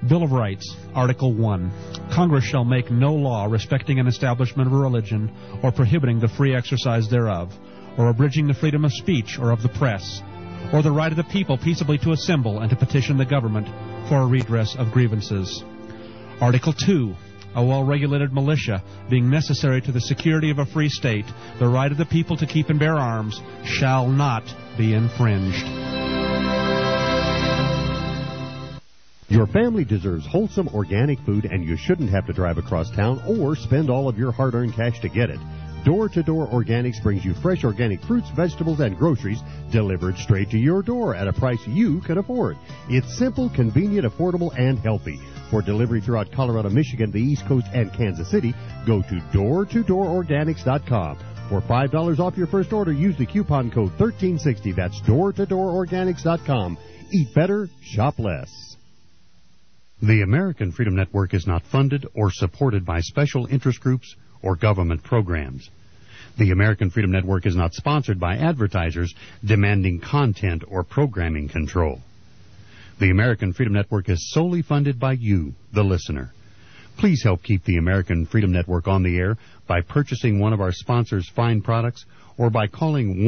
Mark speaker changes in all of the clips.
Speaker 1: Bill of Rights, Article 1. Congress shall make no law respecting an establishment of a religion or prohibiting the free exercise thereof, or abridging the freedom of speech or of the press, or the right of the people peaceably to assemble and to petition the government for a redress of grievances. Article 2. A well-regulated militia, being necessary to the security of a free state, the right of the people to keep and bear arms shall not be infringed.
Speaker 2: Your family deserves wholesome organic food, and you shouldn't have to drive across town or spend all of your hard-earned cash to get it. Door-to-Door Organics brings you fresh organic fruits, vegetables, and groceries delivered straight to your door at a price you can afford. It's simple, convenient, affordable, and healthy. For delivery throughout Colorado, Michigan, the East Coast, and Kansas City, go to doortodoororganics.com. For $5 off your first order, use the coupon code 1360. That's doortodoororganics.com. Eat better, shop less. The American Freedom Network is not funded or supported by special interest groups or government programs. The American Freedom Network is not sponsored by advertisers demanding content or programming control. The American Freedom Network is solely funded by you, the listener. Please help keep the American Freedom Network on the air by purchasing one of our sponsors' fine products or by calling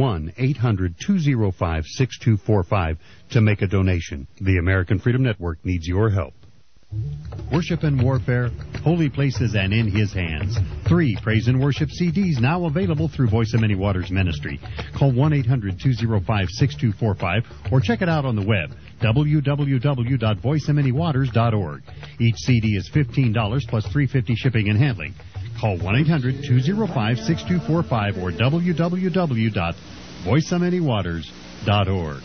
Speaker 2: 1-800-205-6245 to make a donation. The American Freedom Network needs your help. Worship and Warfare, Holy Places and In His Hands. 3 Praise and Worship CDs now available through Voice of Many Waters Ministry. Call 1-800-205-6245 or check it out on the web, www.voiceofmanywaters.org. Each CD is $15 plus $3.50 shipping and handling. Call 1-800-205-6245 or www.voiceofmanywaters.org.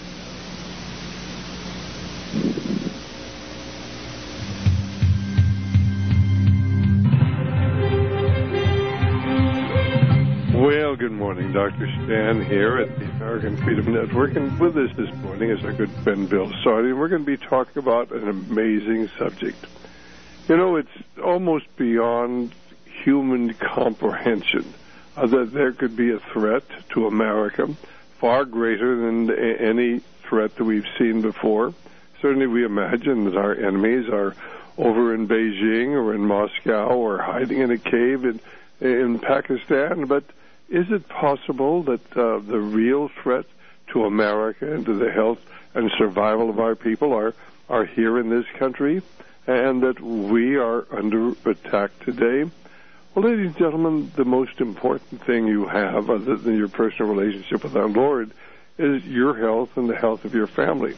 Speaker 3: Well, good morning. Dr. Stan here at the American Freedom Network, and with us this morning is our good friend Bill Sardi, and we're going to be talking about an amazing subject. You know, it's almost beyond human comprehension that there could be a threat to America far greater than any threat that we've seen before. Certainly we imagine that our enemies are over in Beijing or in Moscow or hiding in a cave in Pakistan, but is it possible that the real threat to America and to the health and survival of our people are here in this country, and that we are under attack today? Well, ladies and gentlemen, the most important thing you have, other than your personal relationship with our Lord, is your health and the health of your family.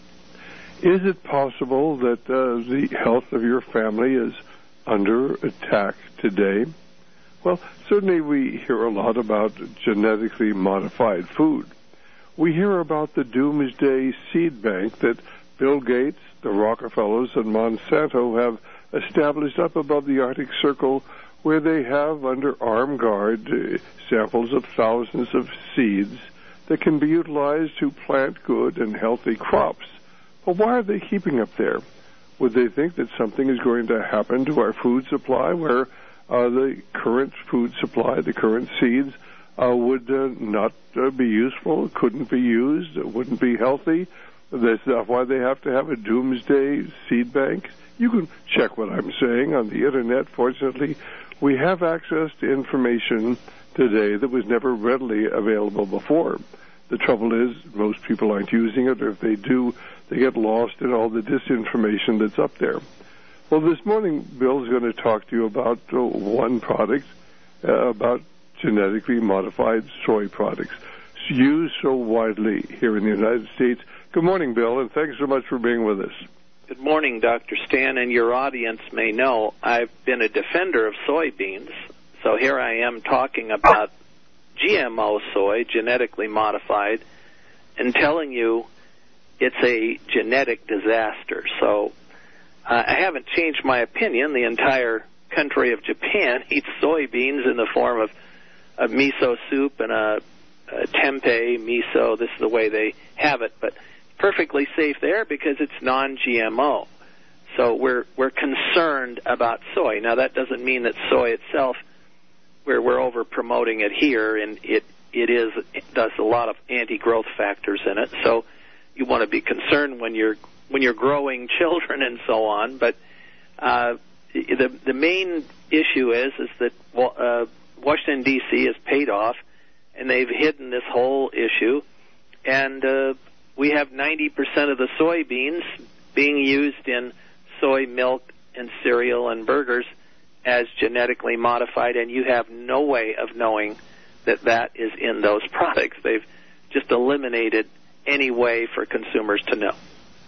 Speaker 3: Is it possible that the health of your family is under attack today? Well, certainly we hear a lot about genetically modified food. We hear about the doomsday seed bank that Bill Gates, the Rockefellers, and Monsanto have established up above the Arctic Circle, where they have under armed guard samples of thousands of seeds that can be utilized to plant good and healthy crops. But why are they keeping up there? Would they think that something is going to happen to our food supply where the current food supply, the current seeds, would not be useful, couldn't be used, wouldn't be healthy? That's why they have to have a doomsday seed bank. You can check what I'm saying on the Internet. Fortunately, we have access to information today that was never readily available before. The trouble is most people aren't using it, or if they do, they get lost in all the disinformation that's up there. Well, this morning, Bill's going to talk to you about one product, about genetically modified soy products used so widely here in the United States. Good morning, Bill, and thanks so much for being with us.
Speaker 4: Good morning, Dr. Stan, and your audience may know I've been a defender of soybeans, so here I am talking about GMO soy, genetically modified, and telling you it's a genetic disaster. So I haven't changed my opinion. The entire country of Japan eats soybeans in the form of miso soup and a tempeh miso. This is the way they have it, but perfectly safe there because it's non-GMO. So we're concerned about soy. Now that doesn't mean that soy itself, we're over promoting it here, and it does a lot of anti-growth factors in it. So you want to be concerned when you're when you're growing children and so on. But the main issue is that Washington, D.C. is paid off, and they've hidden this whole issue. And we have 90% of the soybeans being used in soy milk and cereal and burgers as genetically modified, and you have no way of knowing that that is in those products. They've just eliminated any way for consumers to know.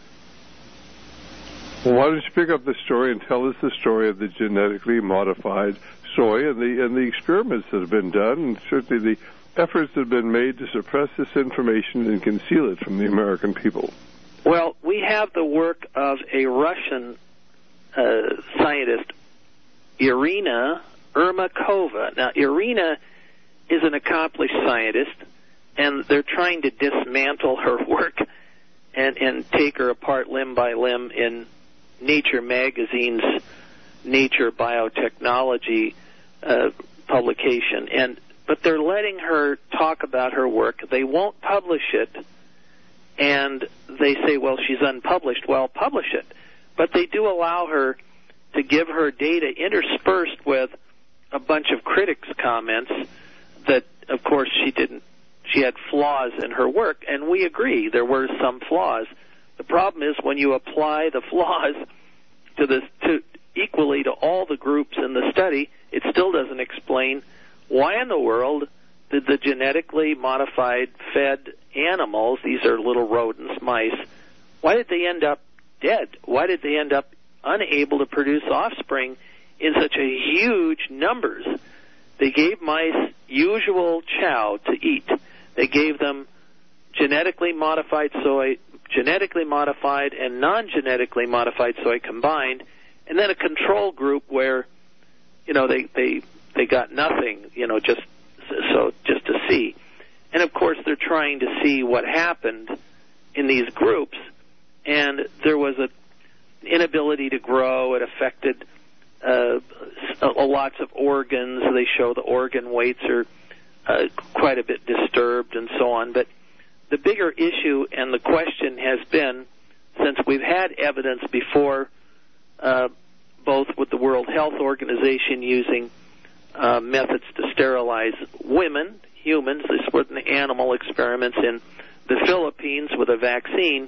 Speaker 3: Well, why don't you pick up the story and tell us the story of the genetically modified soy and the experiments that have been done, and certainly the efforts that have been made to suppress this information and conceal it from the American people.
Speaker 4: Well, we have the work of a Russian scientist, Irina Ermakova. Now, Irina is an accomplished scientist, and they're trying to dismantle her work and take her apart limb by limb in Nature magazine's Nature Biotechnology publication. But they're letting her talk about her work. They won't publish it, and they say, well, she's unpublished. Well, publish it. But they do allow her to give her data interspersed with a bunch of critics' comments that, of course, she had flaws in her work, and we agree there were some flaws. The problem is when you apply the flaws to equally to all the groups in the study, it still doesn't explain why in the world did the genetically modified fed animals, these are little rodents, mice, why did they end up dead? Why did they end up unable to produce offspring in such a huge numbers? They gave mice usual chow to eat. They gave them genetically modified soy, genetically modified and non-genetically modified soy combined, and then a control group where, they got nothing, just to see. And of course they're trying to see what happened in these groups, and there was an inability to grow. It affected lots of organs. They show the organ weights are quite a bit disturbed and so on. But the bigger issue and the question has been, since we've had evidence before, both with the World Health Organization using methods to sterilize women, humans, this was an animal experiments in the Philippines with a vaccine,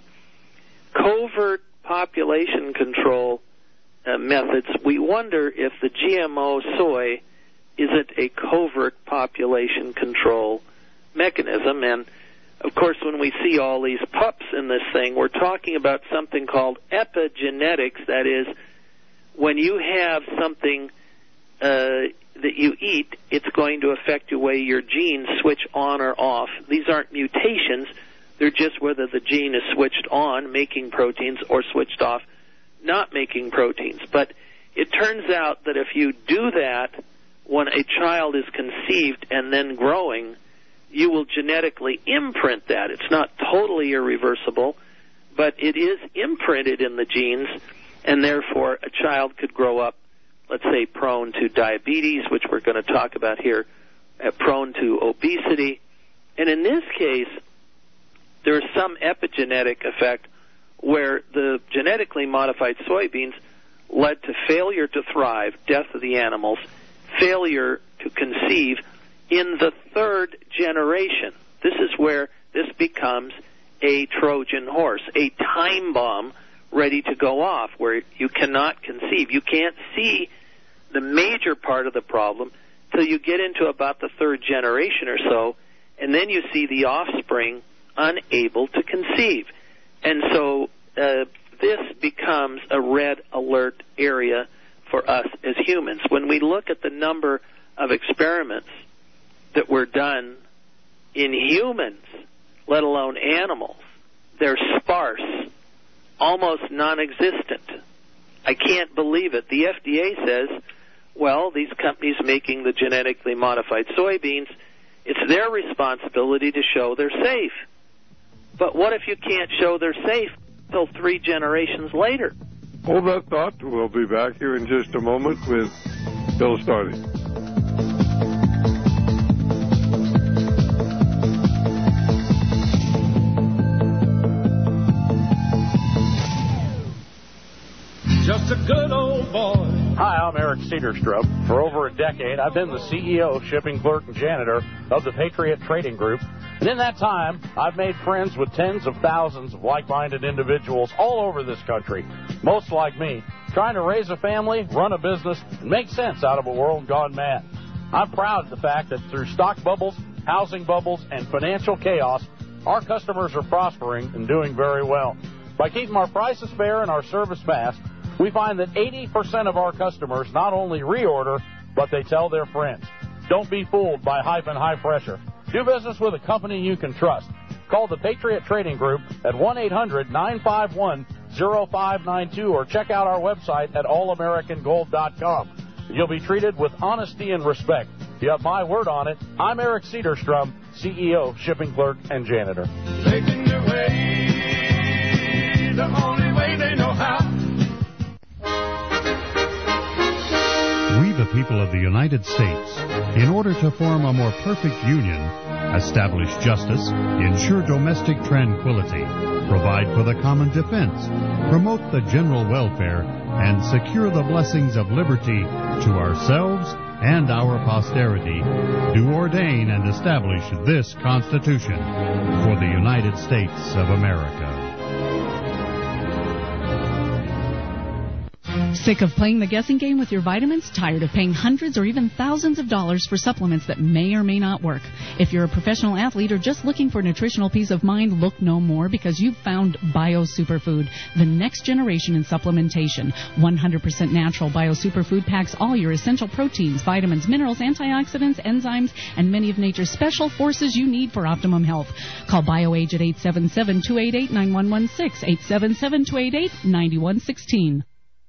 Speaker 4: covert population control methods, we wonder if the GMO soy isn't a covert population control mechanism. And, of course, when we see all these pups in this thing, we're talking about something called epigenetics. That is, when you have something that you eat, it's going to affect the way your genes switch on or off. These aren't mutations. They're just whether the gene is switched on, making proteins, or switched off, not making proteins. But it turns out that if you do that when a child is conceived and then growing, you will genetically imprint that. It's not totally irreversible, but it is imprinted in the genes, and therefore a child could grow up, let's say, prone to diabetes, which we're going to talk about here, prone to obesity. And in this case, there is some epigenetic effect where the genetically modified soybeans led to failure to thrive, death of the animals, failure to conceive in the third generation. This is where this becomes a Trojan horse, a time bomb ready to go off, where you cannot conceive. You can't see the major part of the problem till you get into about the third generation or so, and then you see the offspring unable to conceive. And so this becomes a red alert area for us as humans. When we look at the number of experiments that were done in humans, let alone animals, they're sparse, almost non-existent. I can't believe it. The FDA says, well, these companies making the genetically modified soybeans, it's their responsibility to show they're safe. But what if you can't show they're safe until 3 generations later?
Speaker 3: Hold that thought. We'll be back here in just a moment with Bill Sardi.
Speaker 5: just a good old boy.
Speaker 6: Hi, I'm Eric Cedarstrom. For over a decade, I've been the CEO, shipping clerk, and janitor of the Patriot Trading Group. And in that time, I've made friends with tens of thousands of like-minded individuals all over this country, most like me, trying to raise a family, run a business, and make sense out of a world gone mad. I'm proud of the fact that through stock bubbles, housing bubbles, and financial chaos, our customers are prospering and doing very well. By keeping our prices fair and our service fast, we find that 80% of our customers not only reorder, but they tell their friends. Don't be fooled by hype and high pressure. Do business with a company you can trust. Call the Patriot Trading Group at 1-800-951-0592 or check out our website at allamericangold.com. You'll be treated with honesty and respect. You have my word on it. I'm Eric Cedarstrom, CEO, shipping clerk, and janitor.
Speaker 5: Taking their way, the only way they know how.
Speaker 7: We, the people of the United States, in order to form a more perfect union, establish justice, ensure domestic tranquility, provide for the common defense, promote the general welfare, and secure the blessings of liberty to ourselves and our posterity, do ordain and establish this Constitution for the United States of America.
Speaker 8: Sick of playing the guessing game with your vitamins? Tired of paying hundreds or even thousands of dollars for supplements that may or may not work? If you're a professional athlete or just looking for nutritional peace of mind, look no more, because you've found Bio Superfood, the next generation in supplementation. 100% natural Bio Superfood packs all your essential proteins, vitamins, minerals, antioxidants, enzymes, and many of nature's special forces you need for optimum health. Call BioAge at 877-288-9116, 877-288-9116.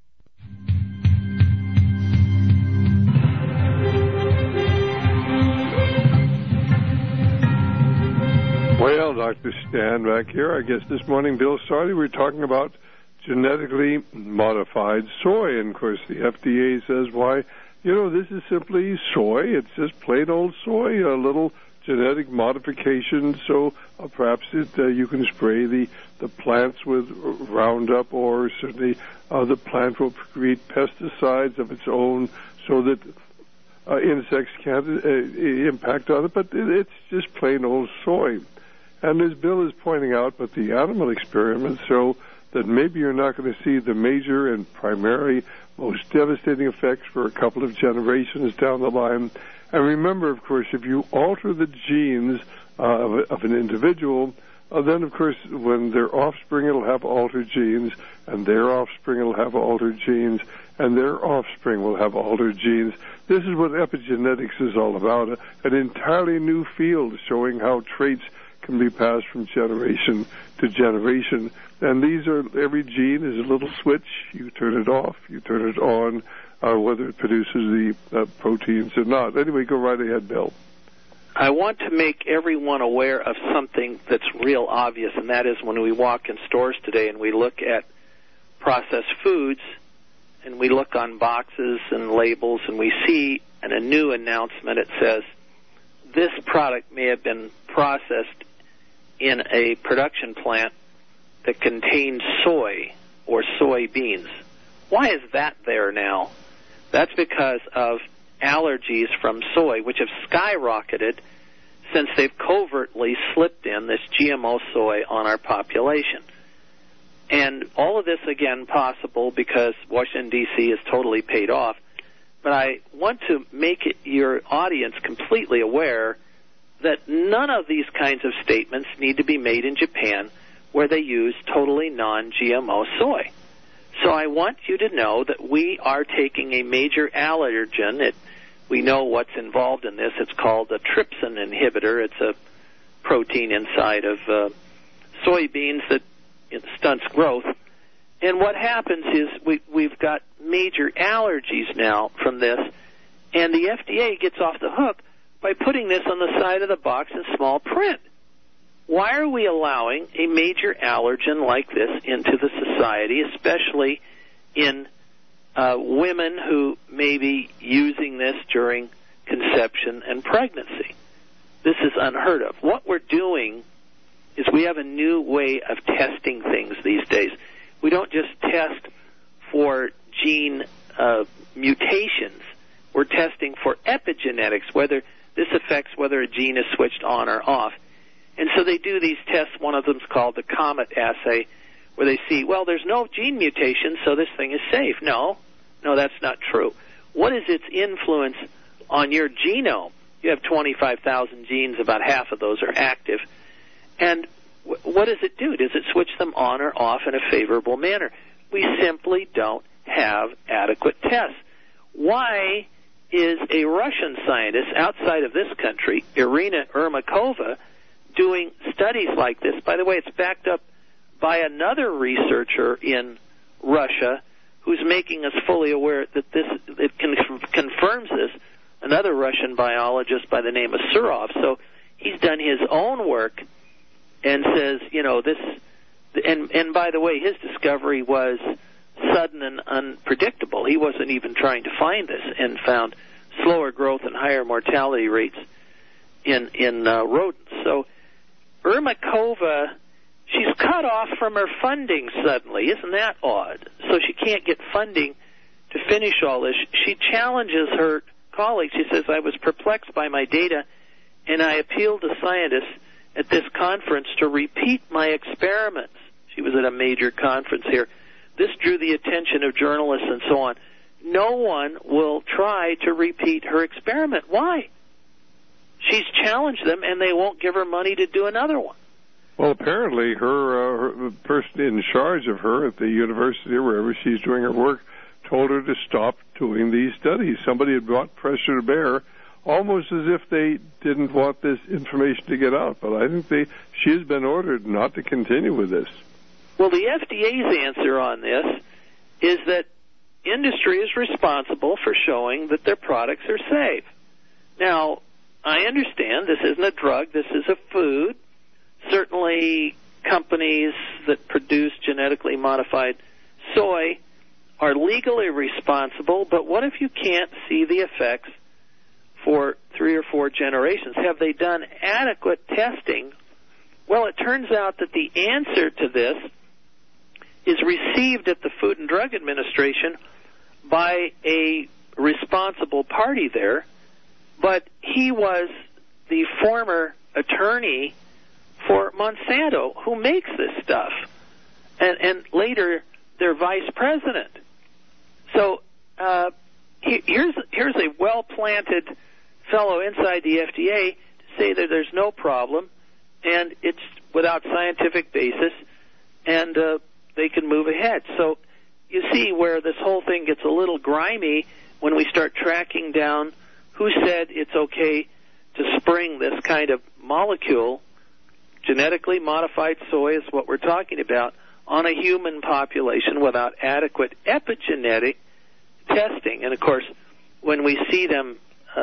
Speaker 3: Well, Dr. Stan back here. I guess this morning, Bill Sardi, we're talking about genetically modified soy. And, of course, the FDA says, why, this is simply soy. It's just plain old soy, a little genetic modification. So perhaps you can spray the plants with Roundup, or certainly the plant will create pesticides of its own so that insects can't impact on it. But it's just plain old soy. And as Bill is pointing out, but the animal experiments show that maybe you're not going to see the major and primary, most devastating effects for a couple of generations down the line. And remember, of course, if you alter the genes of an individual, then, of course, when their offspring will have altered genes, and their offspring will have altered genes, and their offspring will have altered genes. This is what epigenetics is all about, an entirely new field showing how traits can be passed from generation to generation. And every gene is a little switch. You turn it off, you turn it on, whether it produces the proteins or not. Anyway, go right ahead, Bill.
Speaker 4: I want to make everyone aware of something that's real obvious, and that is when we walk in stores today and we look at processed foods and we look on boxes and labels and we see in a new announcement it says, this product may have been processed in a production plant that contains soy or soybeans. Why is that there now? That's because of allergies from soy, which have skyrocketed since they've covertly slipped in this GMO soy on our population. And all of this, again, possible because Washington, D.C. is totally paid off. But I want to make your audience completely aware that none of these kinds of statements need to be made in Japan, where they use totally non-GMO soy. So I want you to know that we are taking a major allergen. We know what's involved in this. It's called a trypsin inhibitor. It's a protein inside of soybeans that stunts growth. And what happens is we've got major allergies now from this, and the FDA gets off the hook by putting this on the side of the box in small print. Why are we allowing a major allergen like this into the society, especially in women who may be using this during conception and pregnancy? This is unheard of. What we're doing is we have a new way of testing things these days. We don't just test for epigenetics, whether this affects whether a gene is switched on or off. And so they do these tests. One of them is called the COMET assay, where they see, well, there's no gene mutation, so this thing is safe. No, that's not true. What is its influence on your genome? You have 25,000 genes, about half of those are active. And what does it do? Does it switch them on or off in a favorable manner? We simply don't have adequate tests. Why is a Russian scientist outside of this country, Irina Ermakova, doing studies like this? By the way, it's backed up by another researcher in Russia who's making us fully aware that confirms this, another Russian biologist by the name of Surov. So he's done his own work and says, this, and by the way, his discovery was sudden and unpredictable. He wasn't even trying to find this, and found slower growth and higher mortality rates in rodents. So Ermakova, she's cut off from her funding suddenly. Isn't that odd? So she can't get funding to finish all this. She challenges her colleagues. She says, I was perplexed by my data, and I appealed to scientists at this conference to repeat my experiments. She was at a major conference here. This drew the attention of journalists and so on. No one will try to repeat her experiment. Why? She's challenged them, and they won't give her money to do another one.
Speaker 3: Well, apparently her person in charge of her at the university or wherever she's doing her work told her to stop doing these studies. Somebody had brought pressure to bear, almost as if they didn't want this information to get out. But I think she has been ordered not to continue with this.
Speaker 4: Well, the FDA's answer on this is that industry is responsible for showing that their products are safe. Now, I understand this isn't a drug, this is a food. Certainly, companies that produce genetically modified soy are legally responsible, but what if you can't see the effects for 3 or 4 generations? Have they done adequate testing? Well, it turns out that the answer to this is received at the Food and Drug Administration by a responsible party there, but he was the former attorney for Monsanto, who makes this stuff, and later their vice president. So here's a well-planted fellow inside the FDA to say that there's no problem, and it's without scientific basis, and they can move ahead. So you see where this whole thing gets a little grimy when we start tracking down who said it's okay to spring this kind of molecule, genetically modified soy is what we're talking about, on a human population without adequate epigenetic testing. And, of course, when we see them,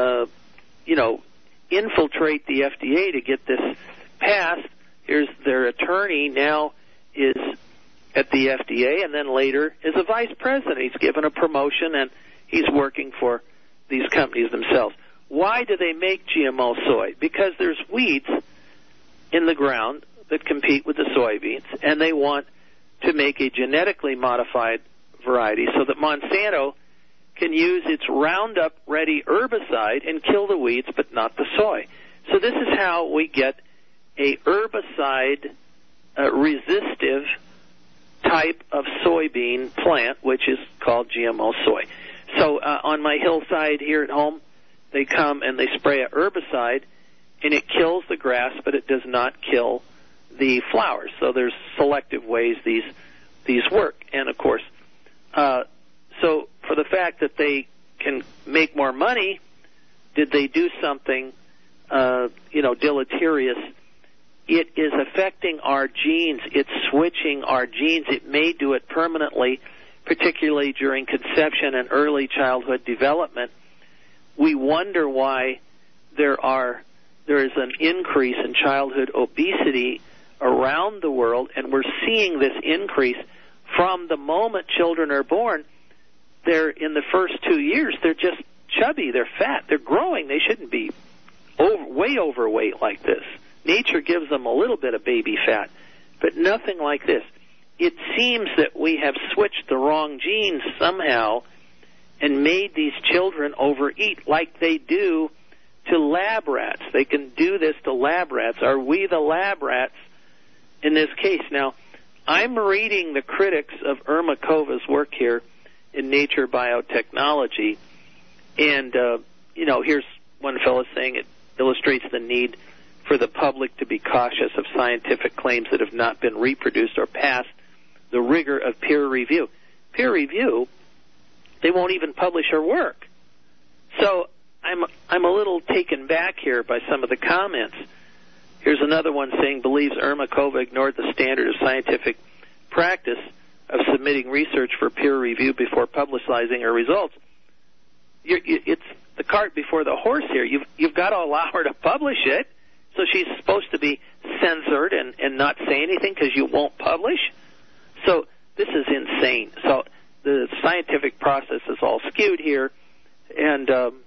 Speaker 4: infiltrate the FDA to get this passed, here's their attorney now is at the FDA, and then later is a vice president. He's given a promotion, and he's working for these companies themselves. Why do they make GMO soy? Because there's weeds in the ground that compete with the soybeans, and they want to make a genetically modified variety so that Monsanto can use its Roundup-ready herbicide and kill the weeds, but not the soy. So this is how we get a herbicide-resistive type of soybean plant, which is called GMO soy. So on my hillside here at home, they come and they spray a herbicide, and it kills the grass, but it does not kill the flowers. So there's selective ways these work. And, of course, so for the fact that they can make more money, did they do something, deleterious? It is affecting our genes. It's switching our genes. It may do it permanently, particularly during conception and early childhood development. We wonder why there is an increase in childhood obesity around the world, and we're seeing this increase from the moment children are born. They're in the first 2 years, they're just chubby, they're fat, they're growing. They shouldn't be way overweight like this. Nature gives them a little bit of baby fat, but nothing like this. It seems that we have switched the wrong genes somehow and made these children overeat like they do to lab rats. They can do this to lab rats. Are we the lab rats in this case? Now, I'm reading the critics of Irma Kova's work here in Nature Biotechnology, and, here's one fellow saying it illustrates the need for the public to be cautious of scientific claims that have not been reproduced or passed the rigor of peer review. Peer review, they won't even publish her work. So I'm a little taken back here by some of the comments. Here's another one saying believes Irma Kova ignored the standard of scientific practice of submitting research for peer review before publicizing her results. It's the cart before the horse here. You've got to allow her to publish it, so she's supposed to be censored and not say anything because you won't publish. So this is insane. So the scientific process is all skewed here, and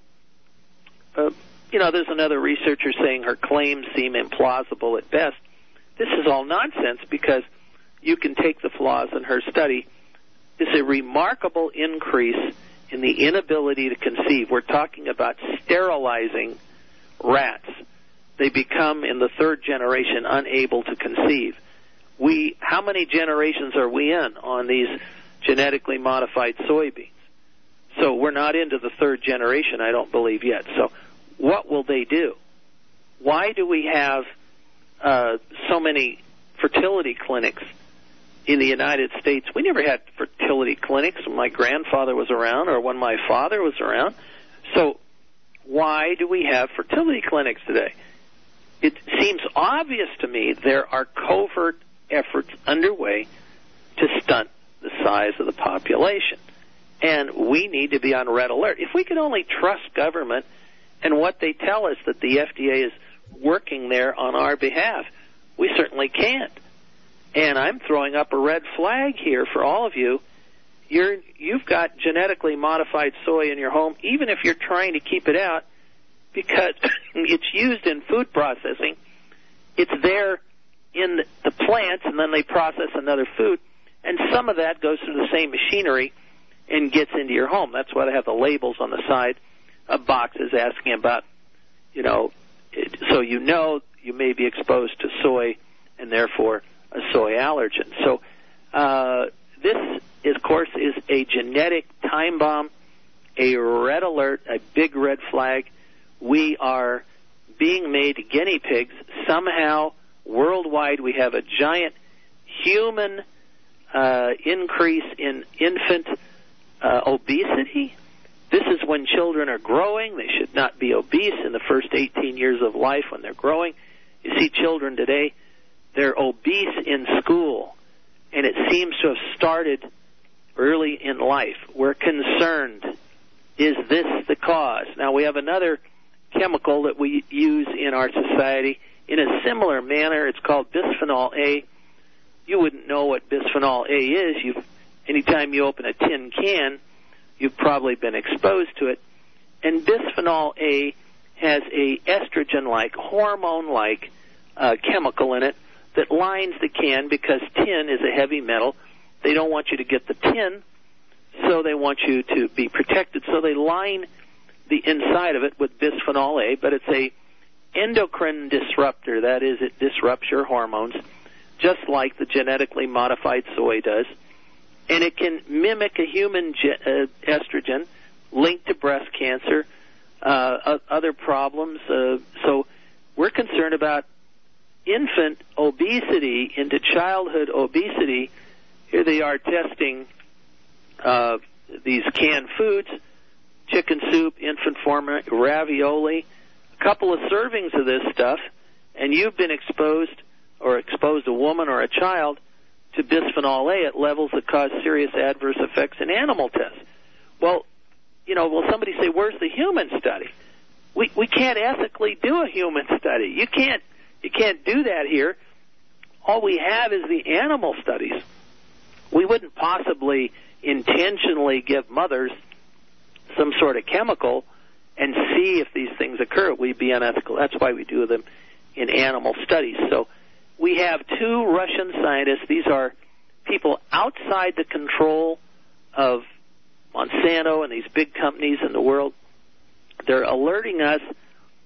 Speaker 4: there's another researcher saying her claims seem implausible at best. This is all nonsense because you can take the flaws in her study. It's a remarkable increase in the inability to conceive. We're talking about sterilizing rats. They become, in the third generation, unable to conceive. How many generations are we in on these genetically modified soybeans? So we're not into the third generation, I don't believe, yet. So what will they do? Why do we have so many fertility clinics in the United States? We never had fertility clinics when my grandfather was around or when my father was around. So why do we have fertility clinics today? It seems obvious to me there are covert efforts underway to stunt the size of the population. And we need to be on red alert. If we could only trust government and what they tell us that the FDA is working there on our behalf, we certainly can't. And I'm throwing up a red flag here for all of you. You've got genetically modified soy in your home, even if you're trying to keep it out, because it's used in food processing. It's there in the plants, and then they process another food, and some of that goes through the same machinery and gets into your home. That's why they have the labels on the side of boxes asking about, so you may be exposed to soy and therefore a soy allergen. So this, of course, is a genetic time bomb, a red alert, a big red flag. We are being made guinea pigs. Somehow, worldwide, we have a giant human increase in infant obesity. This is when children are growing. They should not be obese in the first 18 years of life when they're growing. You see children today, they're obese in school, and it seems to have started early in life. We're concerned. Is this the cause? Now, we have another chemical that we use in our society in a similar manner. It's called bisphenol A. You wouldn't know what bisphenol A is. Anytime you open a tin can, you've probably been exposed to it. And bisphenol A has a estrogen-like, hormone-like chemical in it that lines the can because tin is a heavy metal. They don't want you to get the tin, so they want you to be protected. So they line the inside of it with bisphenol A, but it's a endocrine disruptor. That is, it disrupts your hormones, just like the genetically modified soy does. And it can mimic a human estrogen linked to breast cancer, other problems. So we're concerned about infant obesity into childhood obesity. Here they are testing these canned foods, chicken soup, infant formula, ravioli, a couple of servings of this stuff, and you've been exposed a woman or a child to bisphenol A at levels that cause serious adverse effects in animal tests. Well, will somebody say, where's the human study? We can't ethically do a human study. You can't do that here. All we have is the animal studies. We wouldn't possibly intentionally give mothers some sort of chemical and see if these things occur. We'd be unethical. That's why we do them in animal studies. So we have two Russian scientists. These are people outside the control of Monsanto and these big companies in the world. They're alerting us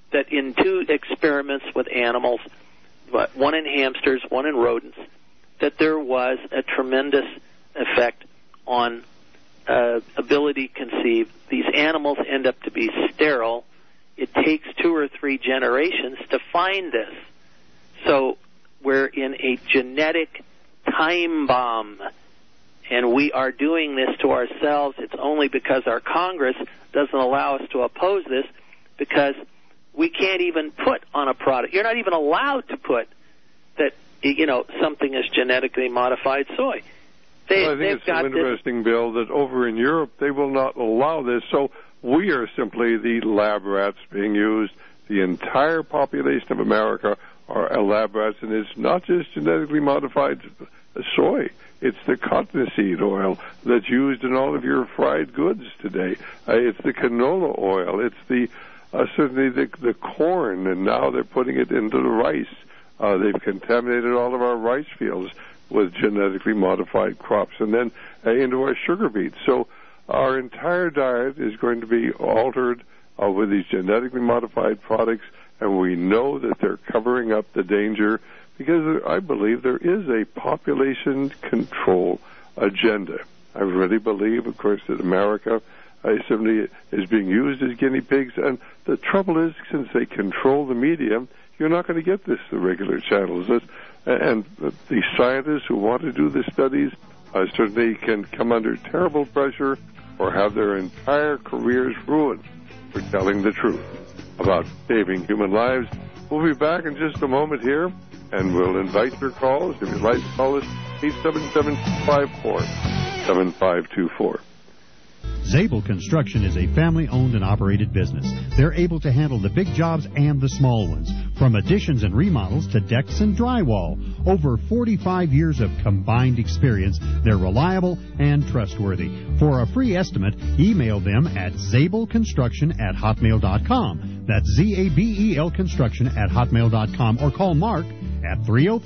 Speaker 4: that in 2 experiments with animals, one in hamsters, one in rodents, that there was a tremendous effect on ability to conceive. These animals end up to be sterile. It takes 2 or 3 generations to find this. So we're in a genetic time bomb, and we are doing this to ourselves. It's only because our Congress doesn't allow us to oppose this, because we can't even put on a product. You're not even allowed to put that, something is genetically modified soy.
Speaker 3: I think it's so interesting, Bill, that over in Europe they will not allow this. So we are simply the lab rats being used. The entire population of America are lab rats, and it's not just genetically modified soy. It's the cottonseed oil that's used in all of your fried goods today. It's the canola oil. It's the certainly the corn, and now they're putting it into the rice. They've contaminated all of our rice fields with genetically modified crops, and then into our sugar beets. So our entire diet is going to be altered with these genetically modified products, and we know that they're covering up the danger, because I believe there is a population control agenda. I really believe, of course, that America simply is being used as guinea pigs, and the trouble is, since they control the media, you're not going to get this the regular channels. And the scientists who want to do the studies certainly can come under terrible pressure or have their entire careers ruined for telling the truth about saving human lives. We'll be back in just a moment here, and we'll invite your calls. If you'd like to call us, 877-254-7524.
Speaker 7: Zabel Construction is a family-owned and operated business. They're able to handle the big jobs and the small ones, from additions and remodels to decks and drywall. Over 45 years of combined experience, they're reliable and trustworthy. For a free estimate, email them at zabelconstruction@hotmail.com. That's ZABEL construction@hotmail.com, or call Mark at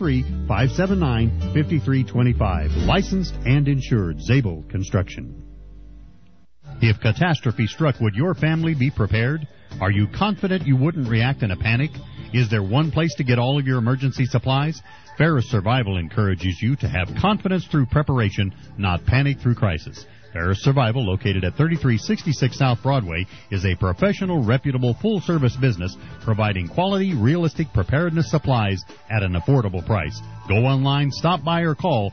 Speaker 7: 303-579-5325. Licensed and insured. Zabel Construction. If catastrophe struck, would your family be prepared? Are you confident you wouldn't react in a panic? Is there one place to get all of your emergency supplies? Ferris Survival encourages you to have confidence through preparation, not panic through crisis. Ferris Survival, located at 3366 South Broadway, is a professional, reputable, full-service business providing quality, realistic preparedness supplies at an affordable price. Go online, stop by, or call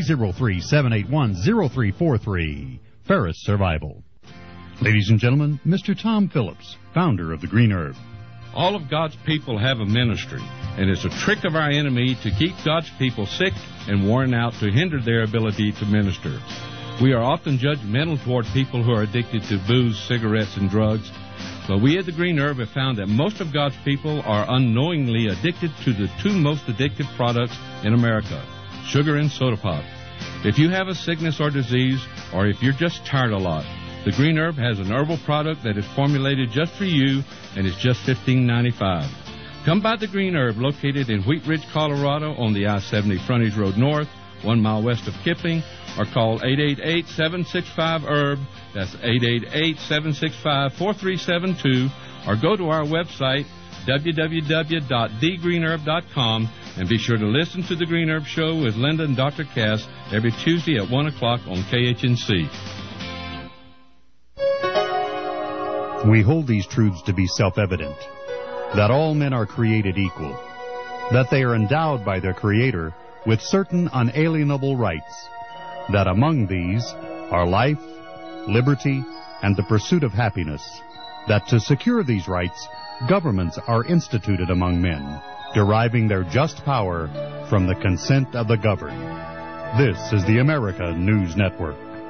Speaker 7: 303-781-0343. Ferris Survival. Ladies and gentlemen, Mr. Tom Phillips, founder of the Green Herb.
Speaker 9: All of God's people have a ministry, and it's a trick of our enemy to keep God's people sick and worn out to hinder their ability to minister. We are often judgmental toward people who are addicted to booze, cigarettes, and drugs, but we at the Green Herb have found that most of God's people are unknowingly addicted to the 2 most addictive products in America, sugar and soda pop. If you have a sickness or disease, or if you're just tired a lot, the Green Herb has an herbal product that is formulated just for you, and it's just $15.95. Come by the Green Herb, located in Wheat Ridge, Colorado, on the I-70 Frontage Road North, 1 mile west of Kipling, or call 888-765-HERB. That's 888-765-4372, or go to our website, www.thegreenherb.com, and be sure to listen to The Green Herb Show with Linda and Dr. Cass every Tuesday at 1 o'clock on KHNC.
Speaker 7: We hold these truths to be self-evident, that all men are created equal, that they are endowed by their Creator with certain unalienable rights, that among these are life, liberty, and the pursuit of happiness, that to secure these rights, governments are instituted among men, deriving their just power from the consent of the governed. This is the America News Network.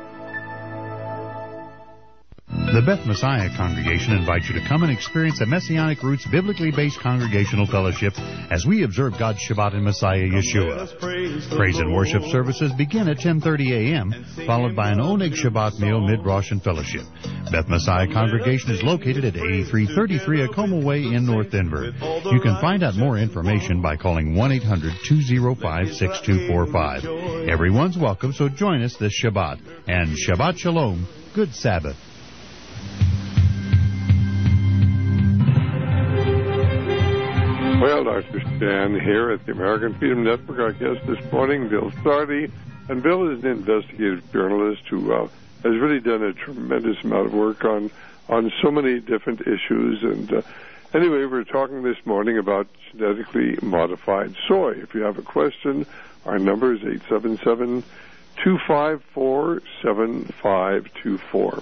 Speaker 7: The Beth Messiah Congregation invites you to come and experience a Messianic Roots biblically based congregational fellowship as we observe God's Shabbat in Messiah Yeshua. Praise and worship services begin at 10:30 a.m., followed by an Oneg Shabbat meal, mid-Rosh, and fellowship. Beth Messiah Congregation is located at 8333 Acoma Way in North Denver. You can find out more information by calling 1-800-205-6245. Everyone's welcome, so join us this Shabbat. And Shabbat Shalom, good Sabbath.
Speaker 3: Well, Dr. Stan here at the American Freedom Network. Our guest this morning, Bill Sardi. And Bill is an investigative journalist who has really done a tremendous amount of work on so many different issues. And anyway, we're talking this morning about genetically modified soy. If you have a question, our number is 877-254-7524.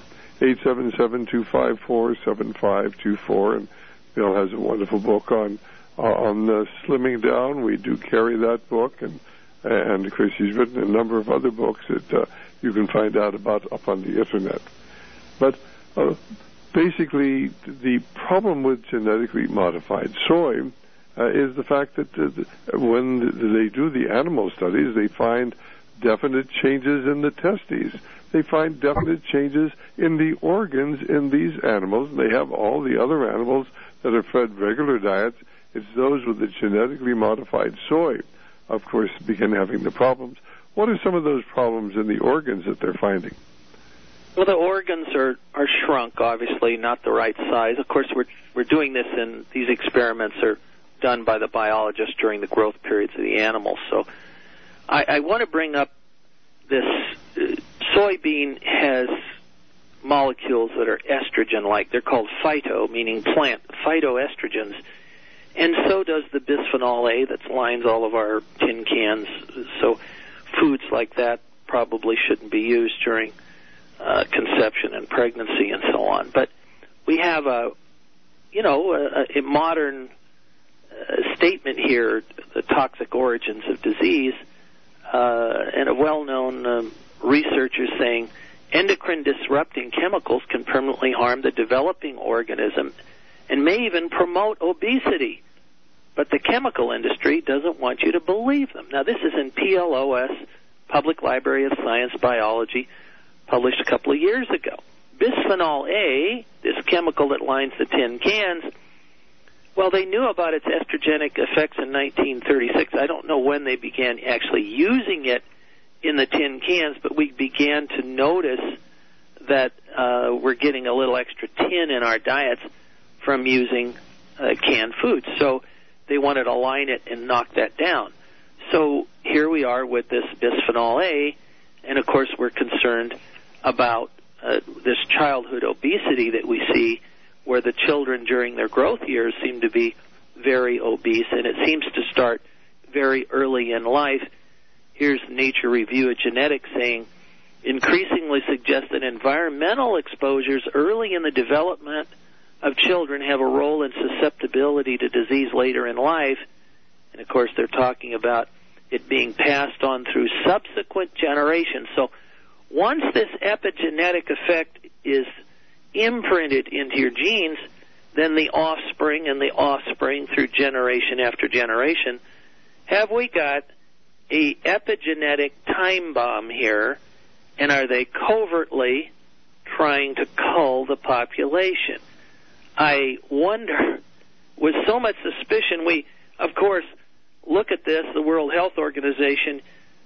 Speaker 3: 877-254-7524. And Bill has a wonderful book on slimming down. We do carry that book, and of course he's written a number of other books that you can find out about up on the internet. But basically, the problem with genetically modified soy is the fact that when they do the animal studies, they find definite changes in the testes. They find definite changes in the organs in these animals. They have all the other animals that are fed regular diets. It's those with the genetically modified soy, of course, begin having the problems. What are some of those problems in the organs that they're finding?
Speaker 4: Well, the organs are shrunk, obviously, not the right size. Of course, we're doing this, and these experiments are done by the biologists during the growth periods of the animals. So I want to bring up this. Soybean has molecules that are estrogen-like. They're called phyto, meaning plant, phytoestrogens. And so does the bisphenol A that lines all of our tin cans. So foods like that probably shouldn't be used during conception and pregnancy and so on. But we have a modern statement here, the toxic origins of disease, and a well-known researcher saying endocrine-disrupting chemicals can permanently harm the developing organism and may even promote obesity. But the chemical industry doesn't want you to believe them. Now, this is in PLOS, Public Library of Science Biology, published a couple of years ago. Bisphenol A, this chemical that lines the tin cans, well, they knew about its estrogenic effects in 1936. I don't know when they began actually using it in the tin cans, but we began to notice that we're getting a little extra tin in our diets from using canned foods. So they wanted to line it and knock that down. So here we are with this bisphenol A, and of course we're concerned about this childhood obesity that we see, where the children during their growth years seem to be very obese, and it seems to start very early in life. Here's Nature Review of Genetics saying, increasingly suggests that environmental exposures early in the development of children have a role in susceptibility to disease later in life. And, of course, they're talking about it being passed on through subsequent generations. So once this epigenetic effect is imprinted into your genes, then the offspring and the offspring through generation after generation, have we got a epigenetic time bomb here, and are they covertly trying to cull the population? I wonder, with so much suspicion, we, of course, look at this. The World Health Organization,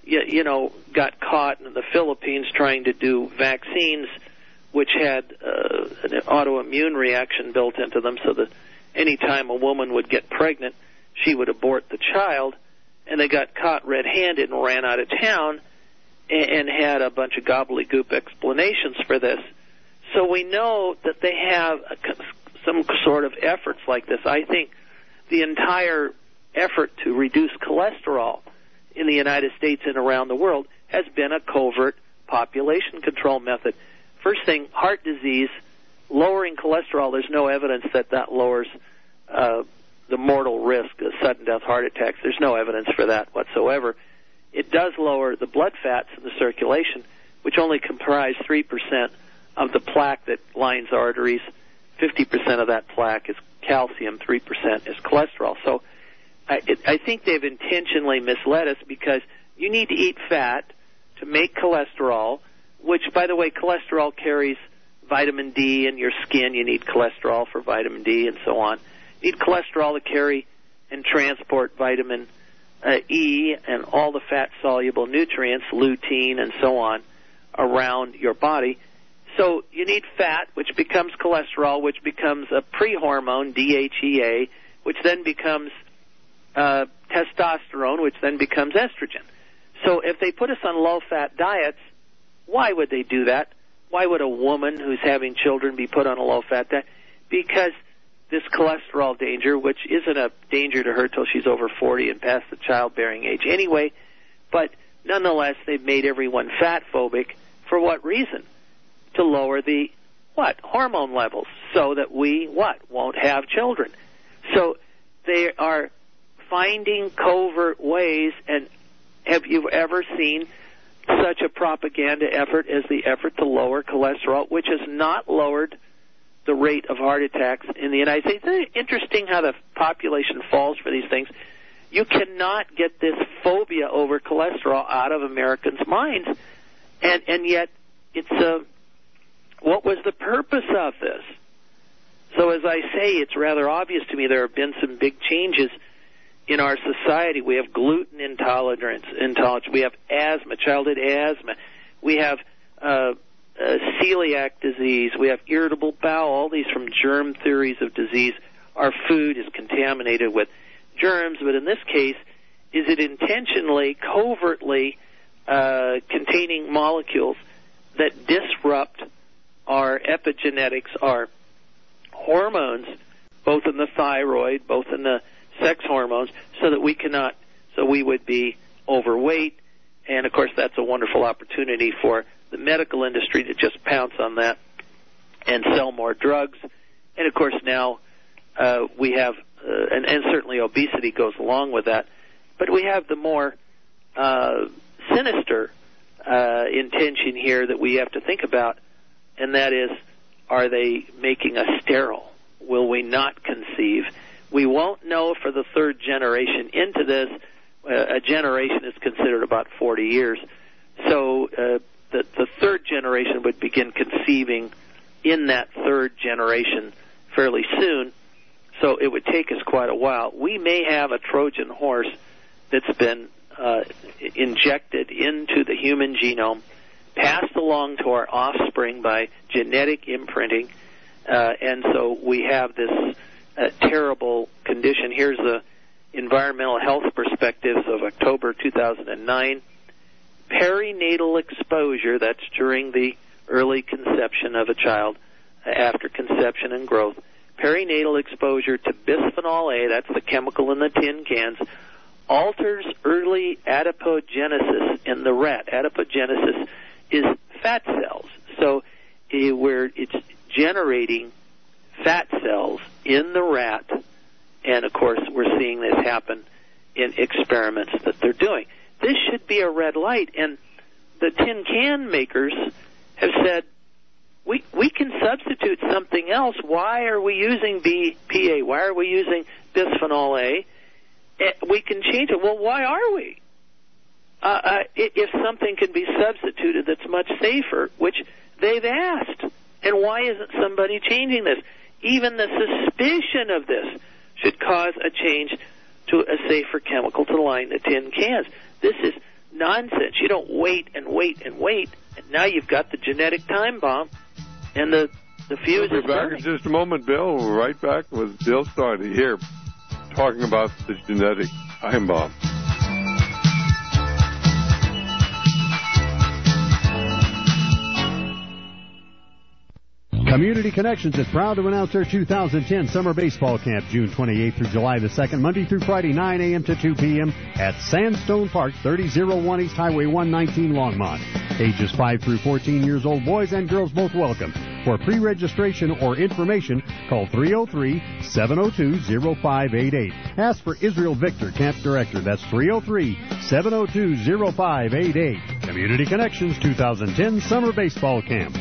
Speaker 4: got caught in the Philippines trying to do vaccines which had an autoimmune reaction built into them, so that any time a woman would get pregnant, she would abort the child. And they got caught red-handed and ran out of town and had a bunch of gobbledygook explanations for this. So we know that they have some sort of efforts like this. I think the entire effort to reduce cholesterol in the United States and around the world has been a covert population control method. First thing, heart disease, lowering cholesterol, there's no evidence that lowers the mortal risk of sudden death heart attacks. There's no evidence for that whatsoever. It does lower the blood fats in the circulation, which only comprise 3% of the plaque that lines arteries. 50% of that plaque is calcium, 3% is cholesterol. So I think they've intentionally misled us, because you need to eat fat to make cholesterol, which, by the way, cholesterol carries vitamin D in your skin. You need cholesterol for vitamin D and so on. You need cholesterol to carry and transport vitamin E and all the fat-soluble nutrients, lutein and so on, around your body. So you need fat, which becomes cholesterol, which becomes a pre-hormone, DHEA, which then becomes testosterone, which then becomes estrogen. So if they put us on low-fat diets, why would they do that? Why would a woman who's having children be put on a low-fat diet? Because this cholesterol danger, which isn't a danger to her till she's over 40 and past the childbearing age anyway, but nonetheless, they've made everyone fat-phobic. For what reason? To lower the, hormone levels, so that we, won't have children. So they are finding covert ways, and have you ever seen such a propaganda effort as the effort to lower cholesterol, which has not lowered the rate of heart attacks in the United States? Isn't it interesting how the population falls for these things? You cannot get this phobia over cholesterol out of Americans' minds, and yet it's what was the purpose of this? So as I say, it's rather obvious to me there have been some big changes in our society. We have gluten intolerance. We have asthma, childhood asthma. We have celiac disease. We have irritable bowel, all these from germ theories of disease. Our food is contaminated with germs, but in this case, is it intentionally, covertly containing molecules that disrupt our epigenetics, our hormones, both in the thyroid, both in the sex hormones, so that we would be overweight. And of course, that's a wonderful opportunity for the medical industry to just pounce on that and sell more drugs. And of course, now we have, and certainly obesity goes along with that, but we have the more sinister intention here that we have to think about, and that is, are they making us sterile? Will we not conceive? We won't know for the third generation into this. A generation is considered about 40 years. So the third generation would begin conceiving in that third generation fairly soon. So it would take us quite a while. We may have a Trojan horse that's been injected into the human genome, passed along to our offspring by genetic imprinting, and so we have this terrible condition. Here's the environmental health perspectives of October 2009. Perinatal exposure, that's during the early conception of a child, after conception and growth. Perinatal exposure to bisphenol A, that's the chemical in the tin cans, alters early adipogenesis in the rat. Adipogenesis is fat cells. So it's generating fat cells in the rat, and of course we're seeing this happen in experiments that they're doing. This should be a red light, and the tin can makers have said, we can substitute something else. Why are we using BPA? Why are we using bisphenol A? We can change it. Well, why are we? If something can be substituted that's much safer, which they've asked. And why isn't somebody changing this? Even the suspicion of this should cause a change to a safer chemical to line the tin cans. This is nonsense. You don't wait and wait and wait, and now you've got the genetic time bomb, and the fuse is burning.
Speaker 3: We'll be back in just a moment, Bill. We're right back with Bill Starty here, talking about the genetic time bomb.
Speaker 2: Community Connections is proud to announce their 2010 Summer Baseball Camp, June 28th through July the 2nd, Monday through Friday, 9 a.m. to 2 p.m. at Sandstone Park, 3001 East Highway 119, Longmont. Ages 5 through 14 years old, boys and girls both welcome. For pre-registration or information, call 303-702-0588. Ask for Israel Victor, Camp Director. That's 303-702-0588. Community Connections 2010 Summer Baseball Camp.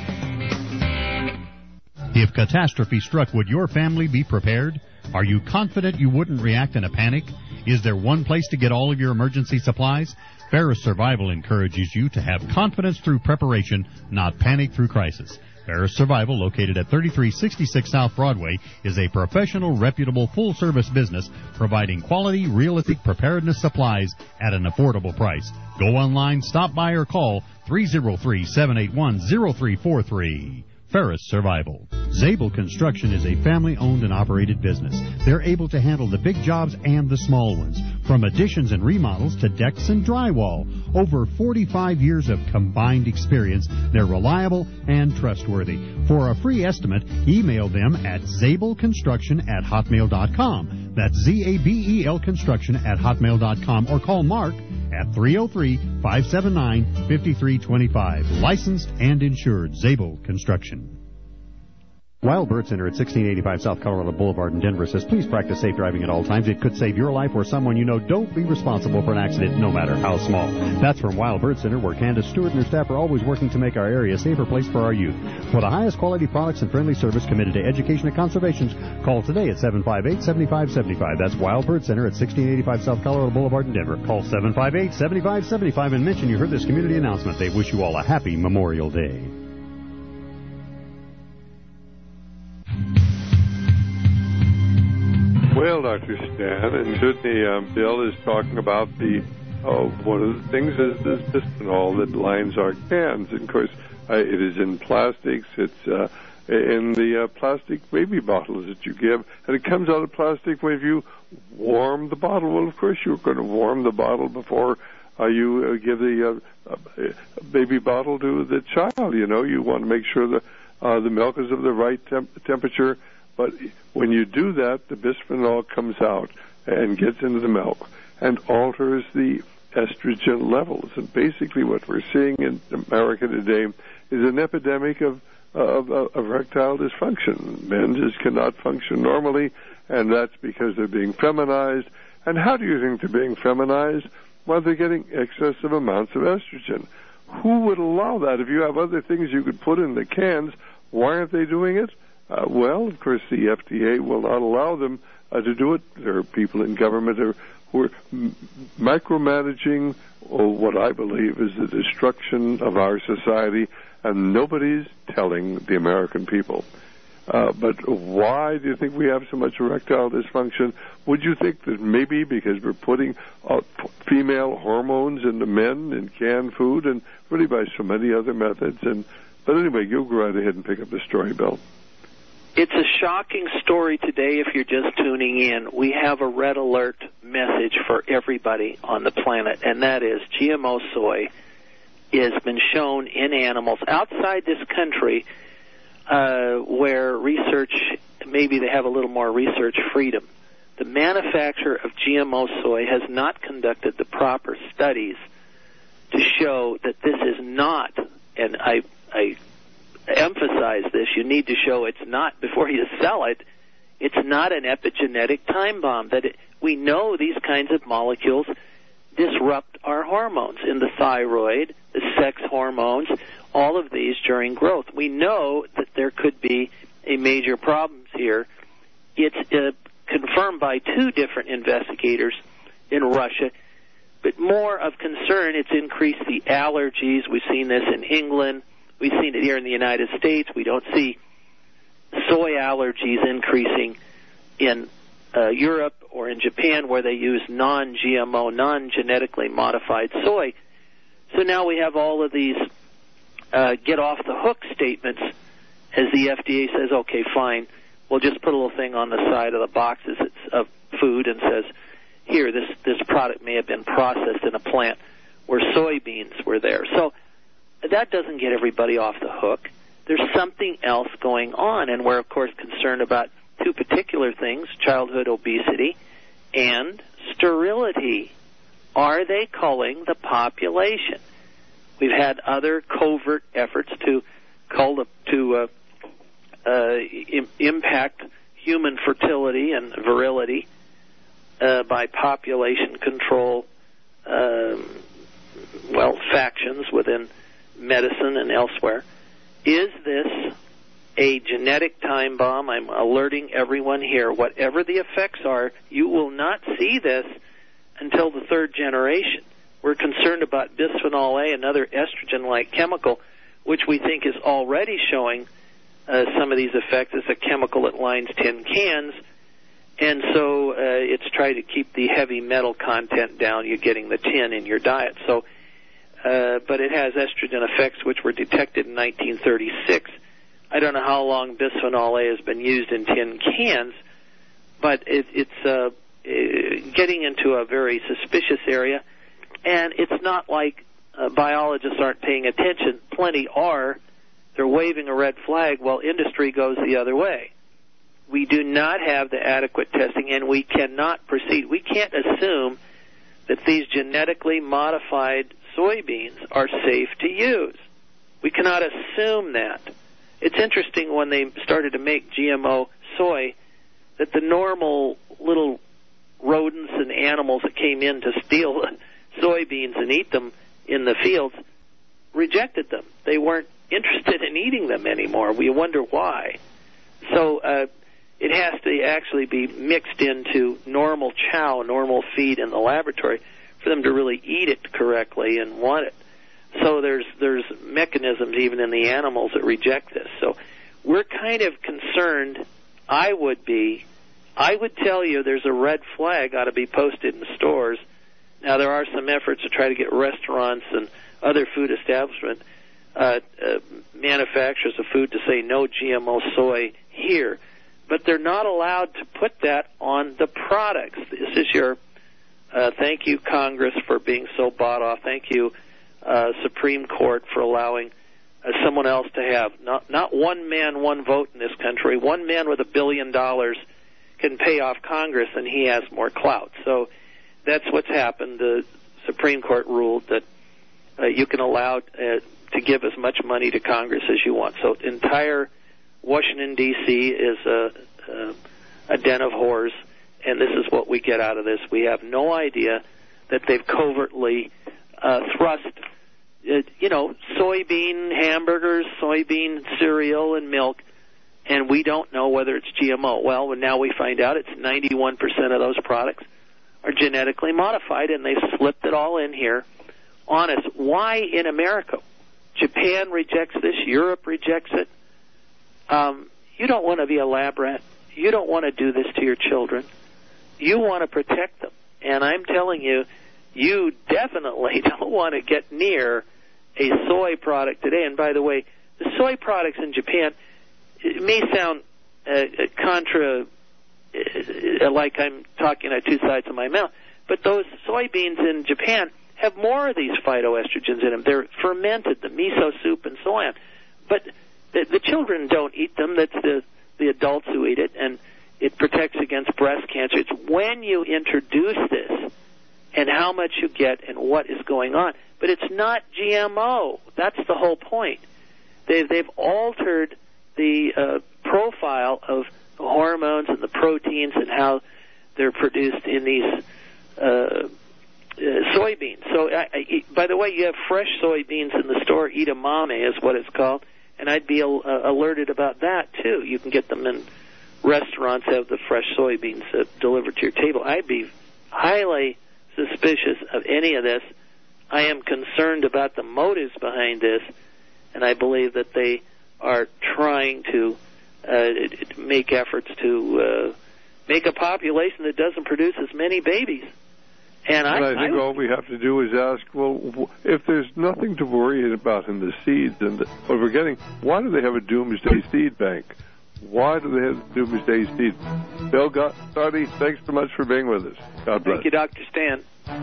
Speaker 7: If catastrophe struck, would your family be prepared? Are you confident you wouldn't react in a panic? Is there one place to get all of your emergency supplies? Ferris Survival encourages you to have confidence through preparation, not panic through crisis. Ferris Survival, located at 3366 South Broadway, is a professional, reputable, full-service business providing quality, realistic preparedness supplies at an affordable price. Go online, stop by, or call 303-781-0343. Ferris Survival. Zabel Construction is a family-owned and operated business. They're able to handle the big jobs and the small ones, from additions and remodels to decks and drywall. Over 45 years of combined experience, they're reliable and trustworthy. For a free estimate, email them at zabelconstruction@hotmail.com. That's ZABEL construction@hotmail.com, or call Mark at 303-579-5325. Licensed and insured. Zabel Construction.
Speaker 2: Wild Bird Center at 1685 South Colorado Boulevard in Denver says, please practice safe driving at all times. It could save your life or someone you know. Don't be responsible for an accident, no matter how small. That's from Wild Bird Center, where Candace Stewart and her staff are always working to make our area a safer place for our youth. For the highest quality products and friendly service committed to education and conservation, call today at 758-7575. That's Wild Bird Center at 1685 South Colorado Boulevard in Denver. Call 758-7575 and mention you heard this community announcement. They wish you all a happy Memorial Day.
Speaker 3: Well, Dr. Stan, and certainly Bill is talking about the one of the things is this bisphenol that lines our cans. And of course, it is in plastics. It's in the plastic baby bottles that you give, and it comes out of plastic when you warm the bottle. Well, of course, you're going to warm the bottle before you give the baby bottle to the child. You know, you want to make sure the milk is of the right temperature. But when you do that, the bisphenol comes out and gets into the milk and alters the estrogen levels. And basically what we're seeing in America today is an epidemic of erectile dysfunction. Men just cannot function normally, and that's because they're being feminized. And how do you think they're being feminized? Well, they're getting excessive amounts of estrogen. Who would allow that? If you have other things you could put in the cans, why aren't they doing it? Well, of course, the FDA will not allow them to do it. There are people in government who are micromanaging what I believe is the destruction of our society, and nobody's telling the American people. But why do you think we have so much erectile dysfunction? Would you think that maybe because we're putting female hormones into men in canned food, and really by so many other methods? But anyway, you go right ahead and pick up the story, Bill.
Speaker 4: It's a shocking story today if you're just tuning in. We have a red alert message for everybody on the planet, and that is GMO soy has been shown in animals outside this country where research, maybe they have a little more research freedom. The manufacturer of GMO soy has not conducted the proper studies to show that this is not, and I emphasize this, you need to show it's not, before you sell it, it's not an epigenetic time bomb. We know these kinds of molecules disrupt our hormones in the thyroid, the sex hormones, all of these during growth. We know that there could be a major problem here. It's confirmed by two different investigators in Russia, but more of concern, it's increased the allergies. We've seen this in England. We've seen it here in the United States. We don't see soy allergies increasing in Europe or in Japan, where they use non-GMO, non-genetically modified soy. So now we have all of these get-off-the-hook statements as the FDA says, okay, fine, we'll just put a little thing on the side of the boxes of food and says, here, this product may have been processed in a plant where soybeans were there. So that doesn't get everybody off the hook. There's something else going on, and we're, of course, concerned about two particular things, childhood obesity and sterility. Are they culling the population? We've had other covert efforts to impact human fertility and virility by population control, factions within medicine and elsewhere. Is this a genetic time bomb? I'm alerting everyone here. Whatever the effects are, you will not see this until the third generation. We're concerned about bisphenol A, another estrogen-like chemical, which we think is already showing some of these effects. It's a chemical that lines tin cans, and so it's trying to keep the heavy metal content down. You're getting the tin in your diet. So, but it has estrogen effects which were detected in 1936 I don't know how long bisphenol A has been used in tin cans, but it's getting into a very suspicious area, and it's not like biologists aren't paying attention. Plenty are. They're waving a red flag while industry goes the other way. We do not have the adequate testing, and we cannot proceed. We can't assume that these genetically modified soybeans are safe to use. We cannot assume that. It's interesting when they started to make GMO soy that the normal little rodents and animals that came in to steal soybeans and eat them in the fields rejected them. They weren't interested in eating them anymore. We wonder why. So it has to actually be mixed into normal chow, normal feed in the laboratory for them to really eat it correctly and want it. So there's mechanisms even in the animals that reject this. So we're kind of concerned. I would tell you there's a red flag ought to be posted in stores. Now, there are some efforts to try to get restaurants and other food establishment manufacturers of food to say no GMO soy here. But they're not allowed to put that on the products. This is your thank you, Congress, for being so bought off. Thank you, Supreme Court, for allowing someone else to have not one man, one vote in this country. One man with $1 billion can pay off Congress, and he has more clout. So that's what's happened. The Supreme Court ruled that you can allow to give as much money to Congress as you want. So entire Washington, D.C. is a den of whores, and this is what we get out of this. We have no idea that they've covertly thrust, soybean hamburgers, soybean cereal, and milk, and we don't know whether it's GMO. Well, now we find out it's 91% of those products are genetically modified, and they slipped it all in here on us. Why in America? Japan rejects this. Europe rejects it. You don't want to be a lab rat. You don't want to do this to your children. You want to protect them. And I'm telling you, you definitely don't want to get near a soy product today. And by the way, the soy products in Japan, it may sound like I'm talking out two sides of my mouth, but those soybeans in Japan have more of these phytoestrogens in them. They're fermented, the miso soup and so on. But the children don't eat them. That's the adults who eat it, and it protects against breast cancer. It's when you introduce this and how much you get and what is going on. But it's not GMO. That's the whole point. They've altered the profile of the hormones and the proteins and how they're produced in these soybeans. So, by the way, you have fresh soybeans in the store. Edamame is what it's called. And I'd be alerted about that, too. You can get them in restaurants, have the fresh soybeans delivered to your table. I'd be highly suspicious of any of this. I am concerned about the motives behind this, and I believe that they are trying to make efforts to make a population that doesn't produce as many babies. And
Speaker 3: I think all we have to do is ask, well, if there's nothing to worry about in the seeds and what we're getting, why do they have a doomsday seed bank? Why do they have doomsday seed? Bill Sardi, thanks so much for being with us. God bless.
Speaker 4: Thank you, Dr. Stan.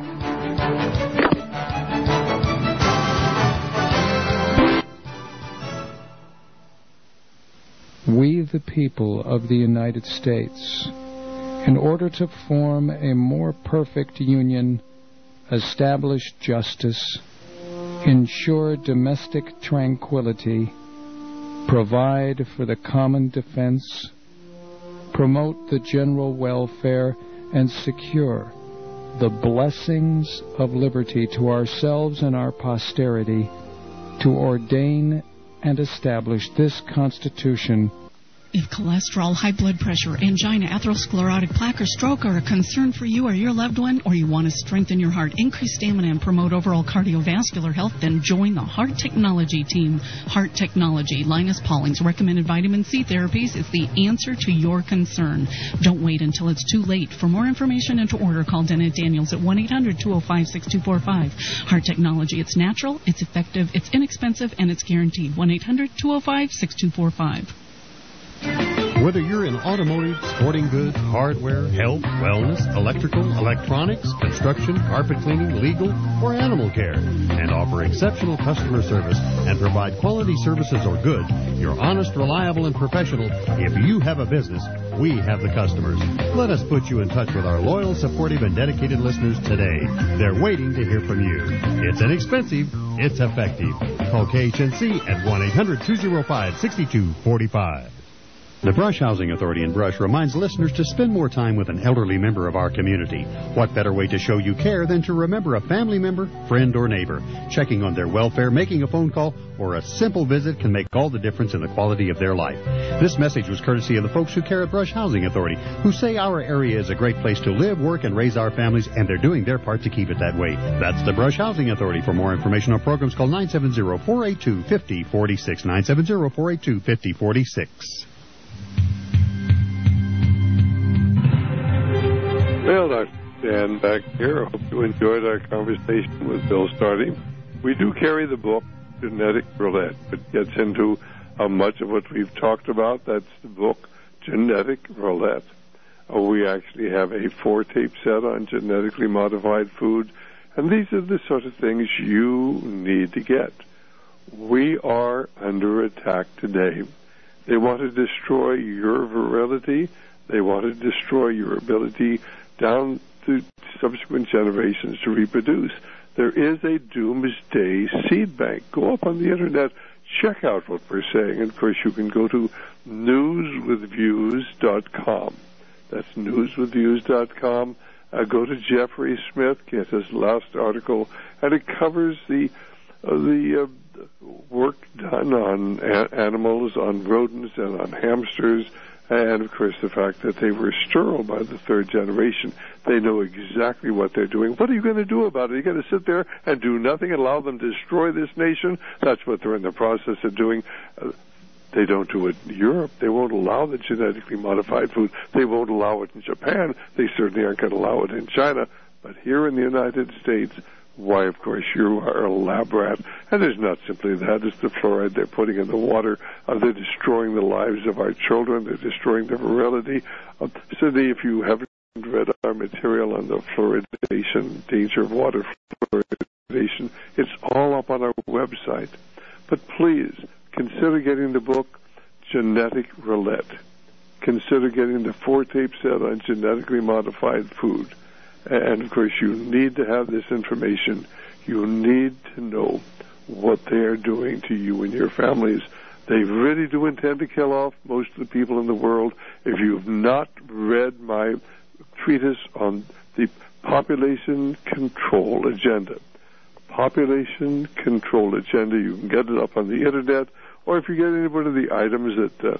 Speaker 10: We, the people of the United States, in order to form a more perfect union, establish justice, ensure domestic tranquility, provide for the common defense, promote the general welfare, and secure the blessings of liberty to ourselves and our posterity, to ordain and establish this Constitution
Speaker 8: If cholesterol, high blood pressure, angina, atherosclerotic plaque, or stroke are a concern for you or your loved one, or you want to strengthen your heart, increase stamina, and promote overall cardiovascular health, then join the Heart Technology team. Heart Technology, Linus Pauling's recommended vitamin C therapies is the answer to your concern. Don't wait until it's too late. For more information and to order, call Dennett Daniels at 1-800-205-6245. Heart Technology, it's natural, it's effective, it's inexpensive, and it's guaranteed. 1-800-205-6245.
Speaker 2: Whether you're in automotive, sporting goods, hardware, health, wellness, electrical, electronics, construction, carpet cleaning, legal, or animal care, and offer exceptional customer service and provide quality services or goods, you're honest, reliable, and professional. If you have a business, we have the customers. Let us put you in touch with our loyal, supportive, and dedicated listeners today. They're waiting to hear from you. It's inexpensive. It's effective. Call KHNC at 1-800-205-6245. The Brush Housing Authority in Brush reminds listeners to spend more time with an elderly member of our community. What better way to show you care than to remember a family member, friend, or neighbor? Checking on their welfare, making a phone call, or a simple visit can make all the difference in the quality of their life. This message was courtesy of the folks who care at Brush Housing Authority, who say our area is a great place to live, work, and raise our families, and they're doing their part to keep it that way. That's the Brush Housing Authority. For more information on programs, call 970-482-5046, 970-482-5046.
Speaker 3: Well, Dr. Dan back here. I hope you enjoyed our conversation with Bill Sardi. We do carry the book, Genetic Roulette, which gets into much of what we've talked about. That's the book, Genetic Roulette. We actually have a 4-tape set on genetically modified food, and these are the sort of things you need to get. We are under attack today. They want to destroy your virility. They want to destroy your ability down to subsequent generations to reproduce. There is a doomsday seed bank. Go up on the Internet, check out what we're saying. And, of course, you can go to newswithviews.com. That's newswithviews.com. Go to Jeffrey Smith, get his last article, and it covers the work done on animals, on rodents, and on hamsters, and, of course, the fact that they were sterile by the third generation. They know exactly what they're doing. What are you going to do about it? Are you going to sit there and do nothing and allow them to destroy this nation? That's what they're in the process of doing. They don't do it in Europe. They won't allow the genetically modified food. They won't allow it in Japan. They certainly aren't going to allow it in China. But here in the United States, why, of course, you are a lab rat. And it's not simply that. It's the fluoride they're putting in the water. They're destroying the lives of our children. They're destroying their virility. Cindy, if you haven't read our material on the fluoridation, danger of water fluoridation, it's all up on our website. But please, consider getting the book, Genetic Roulette. Consider getting the 4-tape set on genetically modified food. And, of course, you need to have this information. You need to know what they are doing to you and your families. They really do intend to kill off most of the people in the world. If you've not read my treatise on the population control agenda, you can get it up on the Internet, or if you get any one of the items that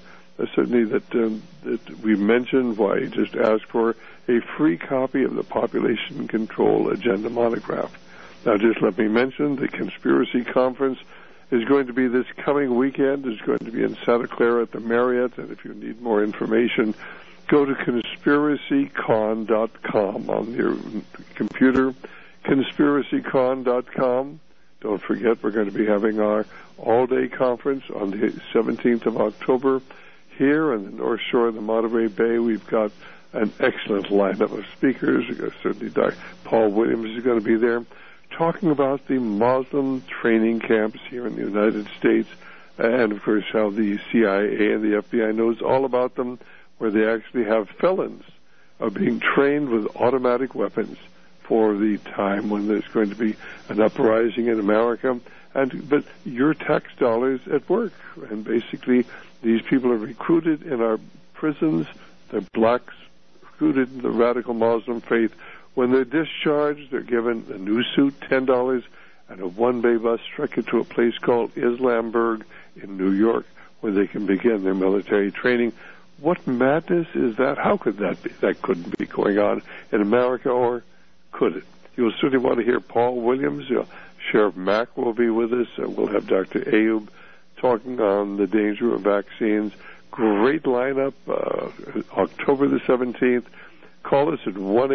Speaker 3: we mentioned, why, just ask for a free copy of the Population Control Agenda monograph. Now, just let me mention, the Conspiracy Conference is going to be this coming weekend. It's going to be in Santa Clara at the Marriott, and if you need more information, go to conspiracycon.com on your computer, conspiracycon.com. Don't forget, we're going to be having our all-day conference on the 17th of October. Here on the North Shore of the Monterey Bay, we've got an excellent lineup of speakers. Certainly Dr. Paul Williams is going to be there, talking about the Muslim training camps here in the United States, and, of course, how the CIA and the FBI knows all about them, where they actually have felons being trained with automatic weapons for the time when there's going to be an uprising in America. But your tax dollars at work. And basically, these people are recruited in our prisons. They're blacks recruited in the radical Muslim faith. When they're discharged, they're given a new suit, $10, and a one-way bus truck to a place called Islamburg in New York, where they can begin their military training. What madness is that? How could that be? That couldn't be going on in America, or could it? You'll certainly want to hear Paul Williams. Sheriff Mack will be with us. We'll have Dr. Ayub talking on the danger of vaccines. Great lineup, October the 17th. Call us at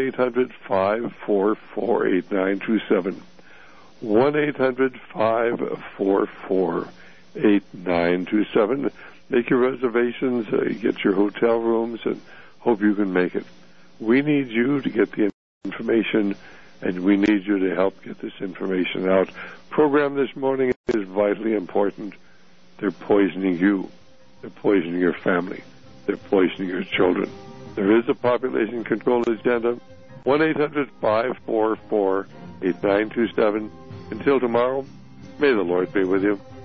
Speaker 3: 1-800-544-8927. 1-800-544-8927. Make your reservations, get your hotel rooms, and hope you can make it. We need you to get the information, and we need you to help get this information out. Program this morning is vitally important. They're poisoning you. They're poisoning your family. They're poisoning your children. There is a population control agenda. 1-800-544-8927. Until tomorrow, may the Lord be with you.